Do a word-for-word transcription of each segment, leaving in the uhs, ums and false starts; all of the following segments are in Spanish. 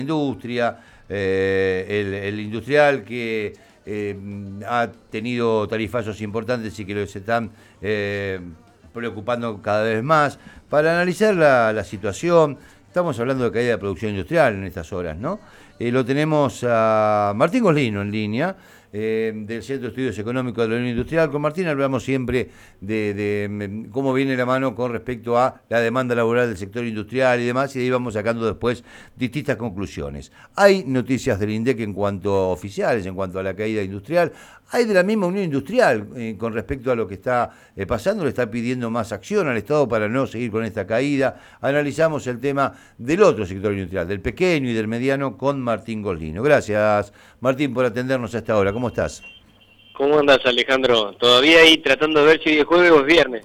industria, eh, el, el industrial que eh, ha tenido tarifazos importantes y que los están eh, preocupando cada vez más, para analizar la, la situación. Estamos hablando de caída de producción industrial en estas horas, ¿no? Eh, lo tenemos a Martín Goslino en línea, eh, del Centro de Estudios Económicos de la Unión Industrial. Con Martín hablamos siempre de, de cómo viene la mano con respecto a la demanda laboral del sector industrial y demás, y de ahí vamos sacando después distintas conclusiones. Hay noticias del INDEC en cuanto a oficiales, en cuanto a la caída industrial. Hay de la misma Unión Industrial eh, con respecto a lo que está eh, pasando, le está pidiendo más acción al Estado para no seguir con esta caída. Analizamos el tema del otro sector industrial, del pequeño y del mediano, con Martín Goslino. Gracias, Martín, por atendernos a esta hora. ¿Cómo estás? ¿Cómo andas, Alejandro? Todavía ahí tratando de ver si hoy es jueves o es viernes.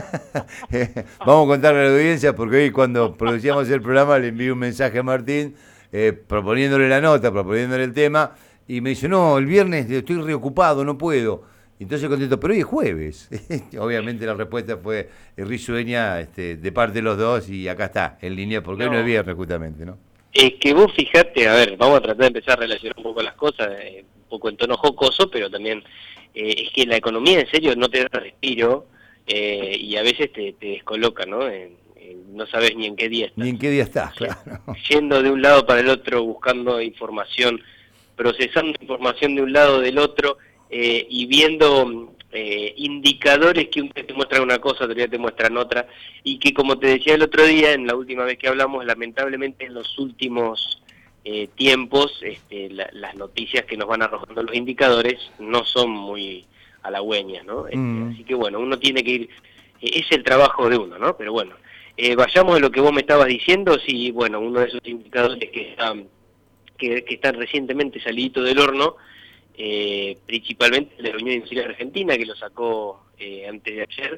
Vamos a contarle a la audiencia, porque hoy cuando producíamos el programa le envié un mensaje a Martín eh, proponiéndole la nota, proponiéndole el tema, y me dice, no, el viernes estoy reocupado, no puedo. Entonces contesto, pero hoy es jueves. Obviamente la respuesta fue risueña este, de parte de los dos, y acá está, en línea, porque no. hoy no es viernes justamente, ¿no? Es que vos fijate, a ver, vamos a tratar de empezar a relacionar un poco las cosas, eh, un poco en tono jocoso, pero también eh, es que la economía en serio no te da respiro eh, y a veces te, te descoloca, ¿no? En, en, no sabes ni en qué día estás. Ni en qué día estás, claro. Yendo de un lado para el otro, buscando información, procesando información de un lado del otro eh, y viendo eh, indicadores que un día te muestran una cosa, otro día te muestran otra, y que, como te decía el otro día, en la última vez que hablamos, lamentablemente en los últimos eh, tiempos este, la, las noticias que nos van arrojando los indicadores no son muy halagüeñas, ¿no? Este, mm. Así que bueno, uno tiene que ir, eh, es el trabajo de uno, ¿no? Pero bueno, eh, vayamos a lo que vos me estabas diciendo. Sí, bueno, uno de esos indicadores que están Que, que están recientemente saliditos del horno, eh, principalmente de la Unión Industrial Argentina, que lo sacó eh, antes de ayer,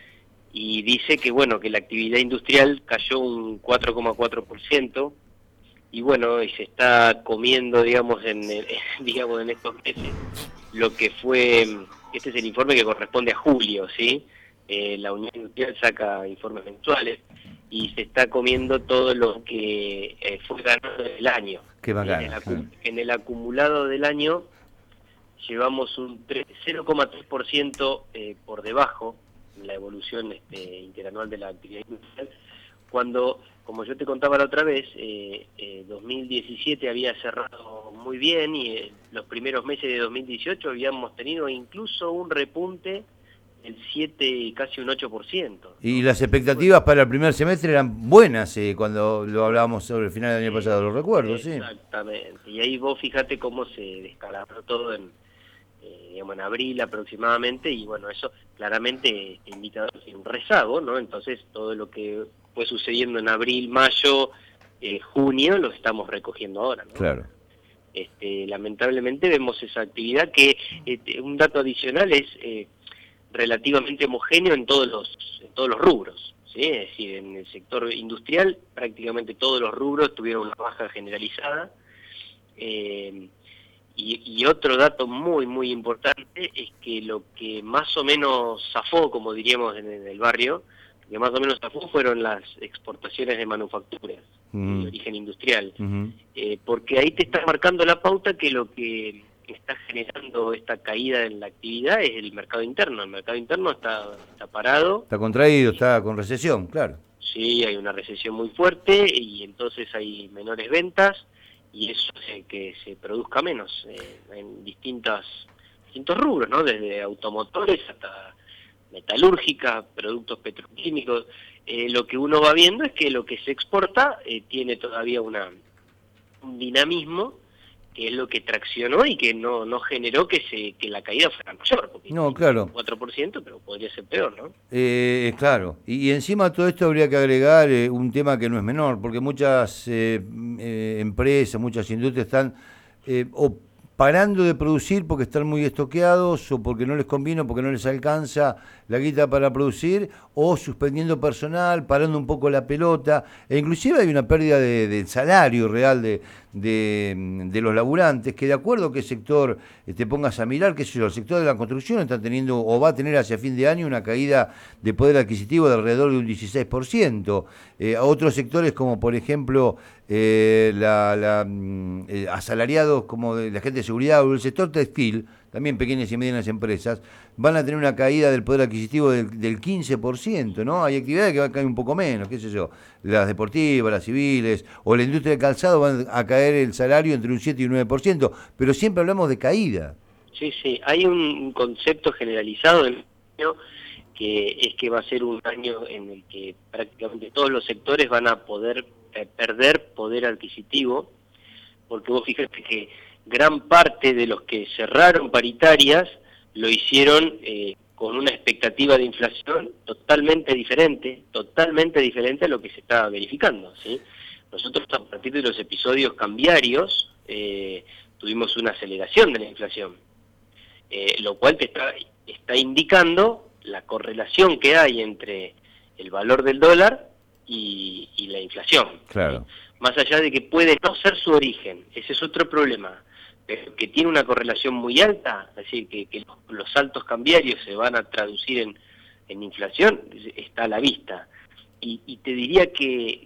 y dice que bueno que la actividad industrial cayó un cuatro coma cuatro por ciento, y bueno, y se está comiendo, digamos, en, en, digamos, en estos meses, lo que fue, este es el informe que corresponde a julio, ¿sí? Eh, la Unión Industrial saca informes mensuales, y se está comiendo todo lo que eh, fue ganado en el año. Qué bacana. En el, acu en el acumulado del año llevamos un cero coma tres por ciento eh, por debajo en la evolución este, interanual de la actividad industrial, cuando, como yo te contaba la otra vez, eh, eh, dos mil diecisiete había cerrado muy bien, y eh, los primeros meses de dos mil dieciocho habíamos tenido incluso un repunte el siete y casi un ocho por ciento. ¿No? Y las expectativas para el primer semestre eran buenas eh, cuando lo hablábamos sobre el final del año pasado, lo recuerdo, sí. Exactamente, y ahí vos fíjate cómo se descalabró todo en, eh, digamos, en abril aproximadamente, y bueno, eso claramente indica un rezago, ¿no? Entonces todo lo que fue sucediendo en abril, mayo, eh, junio, lo estamos recogiendo ahora, ¿no? Claro. Este, lamentablemente vemos esa actividad que, este, un dato adicional es... Eh, relativamente homogéneo en todos los en todos los rubros, ¿sí? Es decir, en el sector industrial prácticamente todos los rubros tuvieron una baja generalizada, eh, y, y otro dato muy muy importante es que lo que más o menos zafó, como diríamos en, en el barrio, lo que más o menos zafó fueron las exportaciones de manufacturas uh-huh. de origen industrial, uh-huh. eh, porque ahí te está marcando la pauta que lo que está generando esta caída en la actividad es el mercado interno. El mercado interno está, está parado. Está contraído, está con recesión, claro. Sí, hay una recesión muy fuerte y entonces hay menores ventas y eso hace que se produzca menos eh, en distintas, distintos rubros, ¿no? Desde automotores hasta metalúrgica, productos petroquímicos. Eh, lo que uno va viendo es que lo que se exporta eh, tiene todavía una, un dinamismo, que es lo que traccionó y que no no generó que se que la caída fuera mayor, porque no, claro. cuatro por ciento, pero podría ser peor, ¿no? Eh, claro, y, y encima de todo esto habría que agregar eh, un tema que no es menor, porque muchas eh, eh, empresas, muchas industrias están eh, o parando de producir porque están muy estoqueados, o porque no les conviene, o porque no les alcanza la guita para producir, o suspendiendo personal, parando un poco la pelota, e inclusive hay una pérdida de, de salario real de, de, de los laburantes, que de acuerdo a qué sector te pongas a mirar, qué sé yo, el sector de la construcción está teniendo o va a tener hacia fin de año una caída de poder adquisitivo de alrededor de un dieciséis por ciento. Eh, a otros sectores como por ejemplo eh, la, la, eh, asalariados como de la gente de seguridad o el sector textil, también pequeñas y medianas empresas, van a tener una caída del poder adquisitivo del, del quince por ciento, ¿no? Hay actividades que van a caer un poco menos, qué sé yo, las deportivas, las civiles, o la industria del calzado van a caer el salario entre un siete y un nueve por ciento, pero siempre hablamos de caída. Sí, sí, hay un concepto generalizado del año que es que va a ser un año en el que prácticamente todos los sectores van a poder eh, perder poder adquisitivo, porque vos fíjate que gran parte de los que cerraron paritarias lo hicieron eh, con una expectativa de inflación totalmente diferente, totalmente diferente a lo que se está verificando, ¿sí? Nosotros a partir de los episodios cambiarios eh, tuvimos una aceleración de la inflación, eh, lo cual te está, está indicando la correlación que hay entre el valor del dólar y, y la inflación. Claro. ¿Sí? Más allá de que puede no ser su origen, ese es otro problema, pero que tiene una correlación muy alta, es decir, que, que los, los saltos cambiarios se van a traducir en, en inflación, está a la vista. Y, y te diría que,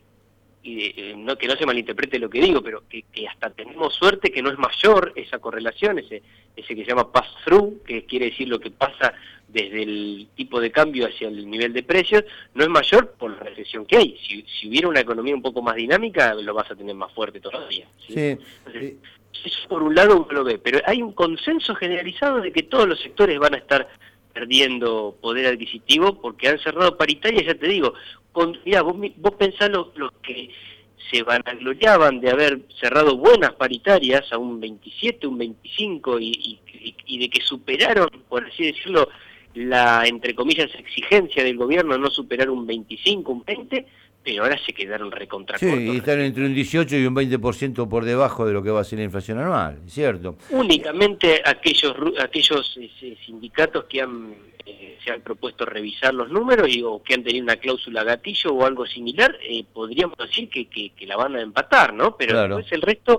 y, no, que no se malinterprete lo que digo, pero que, que hasta tenemos suerte que no es mayor esa correlación, ese, ese que se llama pass-through, que quiere decir lo que pasa desde el tipo de cambio hacia el nivel de precios, no es mayor por la recesión que hay. Si, si hubiera una economía un poco más dinámica, lo vas a tener más fuerte todavía, ¿sí? Sí. Entonces, eso por un lado uno lo ve, pero hay un consenso generalizado de que todos los sectores van a estar perdiendo poder adquisitivo porque han cerrado paritarias, ya te digo, con, mirá, vos, vos pensás los, los que se vanagloriaban de haber cerrado buenas paritarias a un veintisiete, un veinticinco y, y, y de que superaron, por así decirlo, la, entre comillas, exigencia del gobierno no superar un veinticinco, un veinte, pero ahora se quedaron recontra Sí, cortos. y están entre un dieciocho y un veinte por ciento por debajo de lo que va a ser la inflación anual, ¿cierto? Únicamente aquellos aquellos eh, sindicatos que han eh, se han propuesto revisar los números y, o que han tenido una cláusula gatillo o algo similar, eh, podríamos decir que, que, que la van a empatar, ¿no? Pero claro. Después el resto,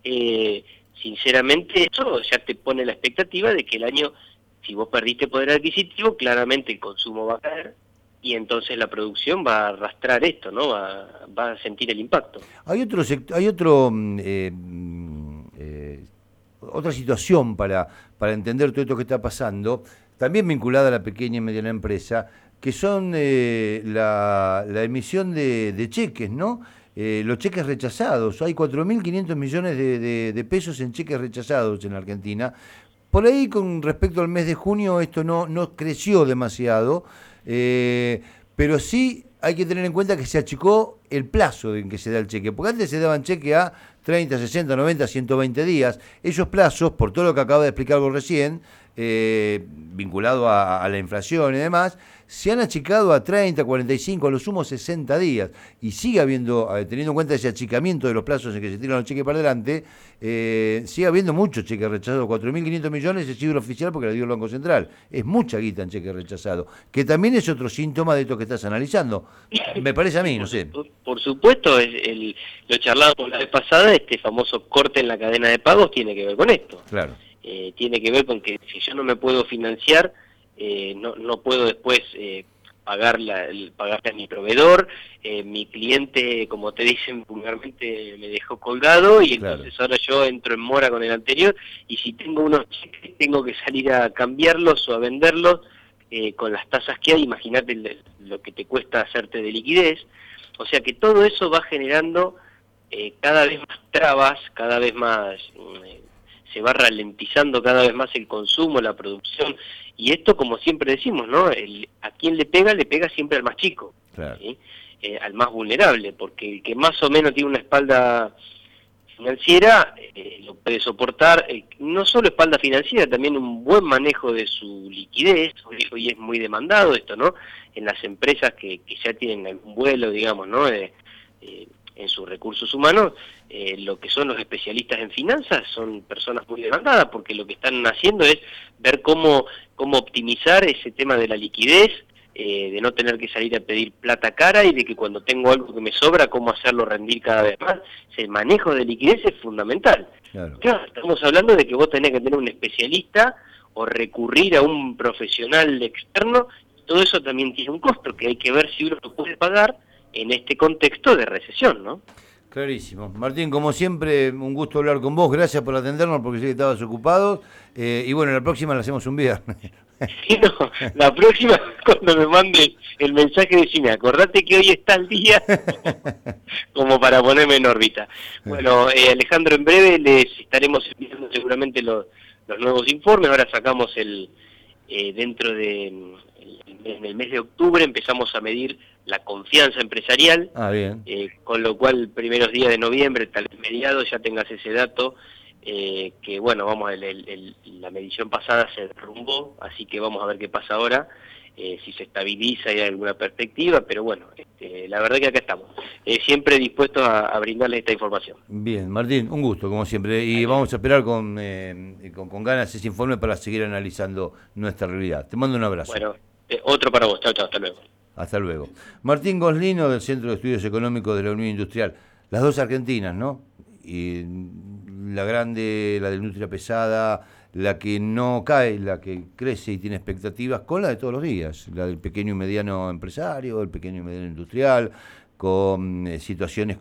eh, sinceramente, eso ya te pone la expectativa de que el año, si vos perdiste poder adquisitivo, claramente el consumo va a caer, y entonces la producción va a arrastrar esto, ¿no? Va, va a sentir el impacto. Hay otro sector, hay otro eh, eh, otra situación para, para entender todo esto que está pasando, también vinculada a la pequeña y mediana empresa, que son eh, la, la emisión de, de cheques, ¿no? Eh, los cheques rechazados. Hay cuatro mil quinientos millones de, de, de pesos en cheques rechazados en la Argentina. Por ahí, con respecto al mes de junio, esto no, no creció demasiado. Eh, pero sí hay que tener en cuenta que se achicó el plazo en que se da el cheque, porque antes se daban cheque a treinta, sesenta, noventa, ciento veinte días. Esos plazos, por todo lo que acaba de explicar vos recién, eh, vinculado a, a la inflación y demás, se han achicado a treinta, cuarenta y cinco, a lo sumo sesenta días, y sigue habiendo, teniendo en cuenta ese achicamiento de los plazos en que se tiran los cheques para adelante, eh, sigue habiendo muchos cheques rechazados. Cuatro mil quinientos millones es cifra oficial porque la dio el Banco Central. Es mucha guita en cheques rechazados, que también es otro síntoma de esto que estás analizando. Me parece a mí, no sé. Por supuesto, el, el, lo charlábamos la vez pasada, este famoso corte en la cadena de pagos tiene que ver con esto. Claro. Eh, tiene que ver con que si yo no me puedo financiar, eh, no, no puedo después eh, pagar la, el, pagarle a mi proveedor, eh, mi cliente, como te dicen vulgarmente, me dejó colgado y entonces claro. Ahora yo entro en mora con el anterior y si tengo unos cheques tengo que salir a cambiarlos o a venderlos eh, con las tasas que hay. Imagínate lo que te cuesta hacerte de liquidez. O sea que todo eso va generando eh, cada vez más trabas, cada vez más... Eh, se va ralentizando cada vez más el consumo, la producción, y esto, como siempre decimos, ¿no? El, a quien le pega, le pega siempre al más chico, claro. ¿Sí? Eh, al más vulnerable, porque el que más o menos tiene una espalda financiera eh, lo puede soportar, eh, no solo espalda financiera, también un buen manejo de su liquidez. Hoy, hoy es muy demandado esto, ¿no? En las empresas que, que ya tienen algún vuelo, digamos, ¿no? Eh, eh, en sus recursos humanos, eh, lo que son los especialistas en finanzas son personas muy demandadas, porque lo que están haciendo es ver cómo, cómo optimizar ese tema de la liquidez, eh, de no tener que salir a pedir plata cara y de que cuando tengo algo que me sobra, cómo hacerlo rendir cada vez más. El manejo de liquidez es fundamental. Claro. Claro, estamos hablando de que vos tenés que tener un especialista o recurrir a un profesional externo. Todo eso también tiene un costo que hay que ver si uno lo puede pagar en este contexto de recesión, ¿no? Clarísimo. Martín, como siempre, un gusto hablar con vos. Gracias por atendernos porque sé que estabas ocupado. Eh, y bueno, la próxima la hacemos un viernes. Sí, no, la próxima, cuando me mande el mensaje, decime, acordate que hoy está el día, como para ponerme en órbita. Bueno, eh, Alejandro, en breve les estaremos enviando seguramente los, los nuevos informes. Ahora sacamos el, eh, dentro de, en el mes de octubre, empezamos a medir la confianza empresarial. Ah, bien. Eh, con lo cual, primeros días de noviembre, tal vez mediados, ya tengas ese dato. Eh, que bueno, vamos, el, el, el, la medición pasada se derrumbó, así que vamos a ver qué pasa ahora, eh, si se estabiliza y hay alguna perspectiva, pero bueno, este, la verdad que acá estamos, eh, siempre dispuestos a, a brindarles esta información. Bien, Martín, un gusto como siempre, y vamos a esperar con, eh, con, con ganas ese informe para seguir analizando nuestra realidad. Te mando un abrazo. Bueno, eh, otro para vos, chao, chao, hasta luego. Hasta luego. Martín Goslino, del Centro de Estudios Económicos de la Unión Industrial. Las dos argentinas, ¿no? Y la grande, la de la industria pesada, la que no cae, la que crece y tiene expectativas, con la de todos los días, la del pequeño y mediano empresario, el pequeño y mediano industrial, con eh, situaciones